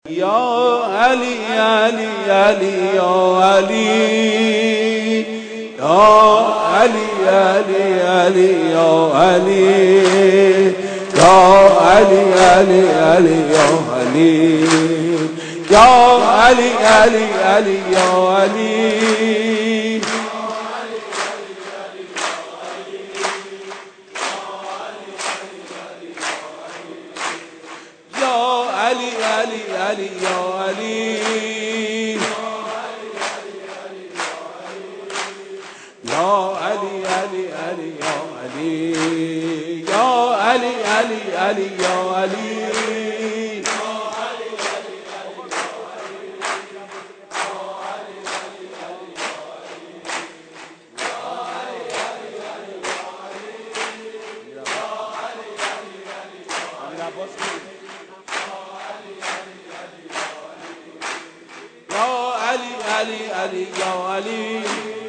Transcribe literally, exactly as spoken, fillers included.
یا علی علی علی یا علی یا علی علی علی یا علی یا علی علی علی یا علی یا علی علی علی یا علی علی علی علی یا علی یا علی علی علی یا علی یا علی علی علی یا علی علی علی علی یا علی